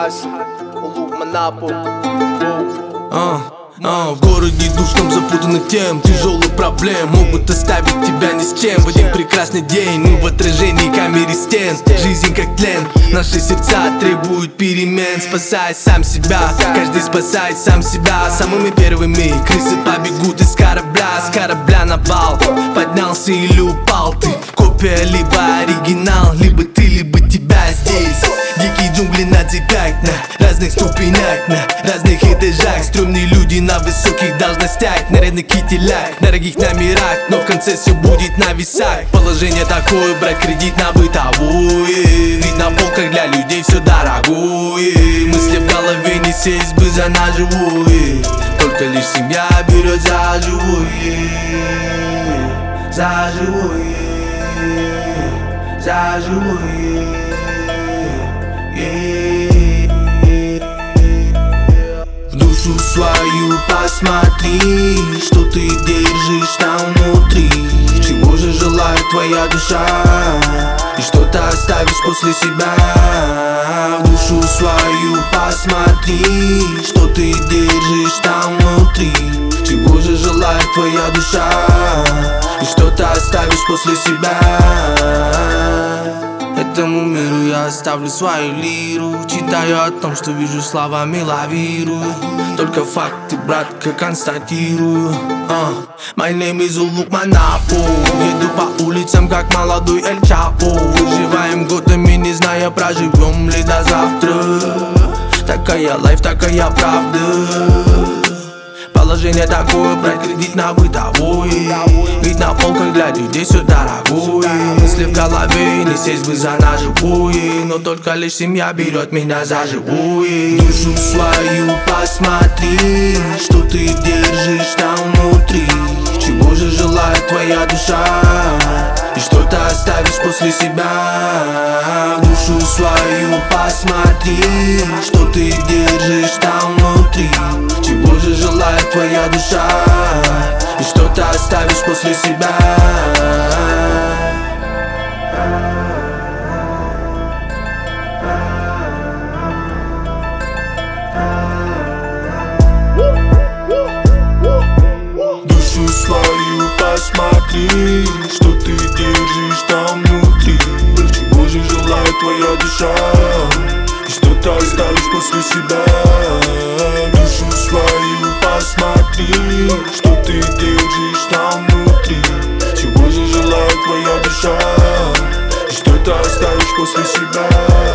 В городе душном запутанных тем, тяжелых проблем могут оставить тебя ни с чем. В один прекрасный день мы в отражении камеры стен. Жизнь как тлен, наши сердца требуют перемен. Спасай сам себя, каждый спасает сам себя. Самыми первыми крысы побегут из корабля. С корабля на бал поднялся или упал. Ты копия, либо оригинал, либо ты, либо тебя здесь. Дикие джунгли на цепях, на разных ступенях, на разных этажах. Стрёмные люди на высоких должностях, нарядных кителях, дорогих номерах, но в конце все будет на весах. Положение такое, брать кредит на бытовое, ведь на полках для людей все дорогое. Мысли в голове, не сесть бы за наживое, только лишь семья берет за живое. За живое, за живое. В душу свою посмотри, что ты держишь там внутри. Чего же желает твоя душа, и что ты оставишь после себя. В душу свою посмотри, что ты держишь там внутри. Чего же желает твоя душа, и что ты оставишь после себя. Этому миру я оставлю свою лиру, читаю о том, что вижу, словами лавирую. Только факты, братка, констатирую. My name is Улук Манапо. Еду по улицам, как молодой Эль Чапо. Выживаем годами, не зная, проживем ли до завтра. Такая лайф, такая правда. Положение такое, брать кредит на бытовое, ведь на полках для людей все дорогое. Мысли в голове, не сесть бы за наживое, но только лишь семья берет меня за живое. Душу свою посмотри, что ты держишь там внутри. Чего же желает твоя душа, и что ты оставишь после себя. Душу свою посмотри, что ты держишь там внутри. Чего же желает твоя душа, и что ты оставишь после себя. Душу свою посмотри, что ты держишь там внутри. Чего же желает твоя душа, и что ты оставишь после себя. Душу свою посмотри, что ты держишь там внутри. Чего же желает твоя душа, и что ты оставишь после себя.